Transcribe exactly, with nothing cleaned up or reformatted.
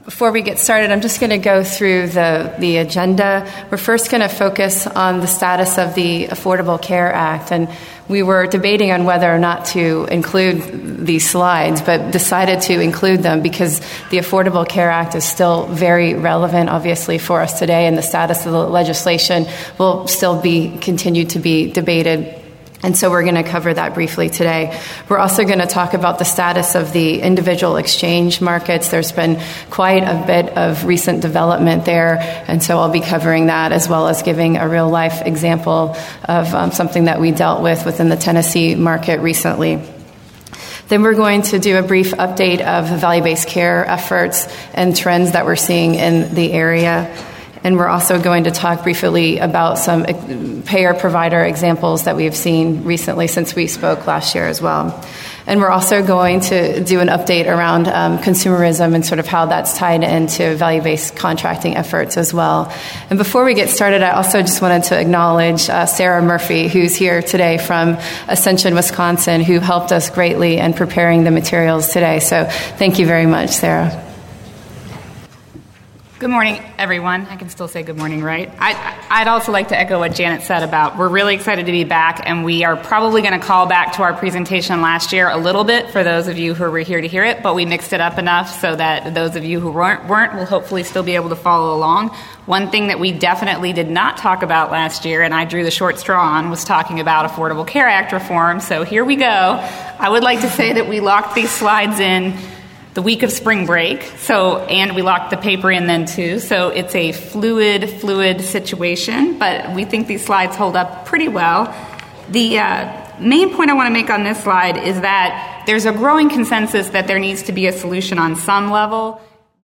Before we get started, I'm just going to go through the, the agenda. We're first going to focus on the status of the Affordable Care Act. And we were debating on whether or not to include these slides, but decided to include them because the Affordable Care Act is still very relevant, obviously, for us today, and the status of the legislation will still be continued to be debated. And so we're going to cover that briefly today. We're also going to talk about the status of the individual exchange markets. There's been quite a bit of recent development there, and so I'll be covering that as well as giving a real-life example of um, something that we dealt with within the Tennessee market recently. Then we're going to do a brief update of the value-based care efforts and trends that we're seeing in the area. And we're also going to talk briefly about some payer-provider examples that we have seen recently since we spoke last year as well. And we're also going to do an update around um, consumerism and sort of how that's tied into value-based contracting efforts as well. And before we get started, I also just wanted to acknowledge uh, Sarah Murphy, who's here today from Ascension, Wisconsin, who helped us greatly in preparing the materials today. So thank you very much, Sarah. Good morning, everyone. I can still say good morning, right? I, I'd also like to echo what Janet said about we're really excited to be back, and we are probably going to call back to our presentation last year a little bit for those of you who were here to hear it, but we mixed it up enough so that those of you who weren't, weren't will hopefully still be able to follow along. One thing that we definitely did not talk about last year, and I drew the short straw on, was talking about Affordable Care Act reform, so here we go. I would like to say that we locked these slides in the week of spring break, so and we locked the paper in then too, so it's a fluid, fluid situation, but we think these slides hold up pretty well. The uh, main point I want to make on this slide is that there's a growing consensus that there needs to be a solution on some level.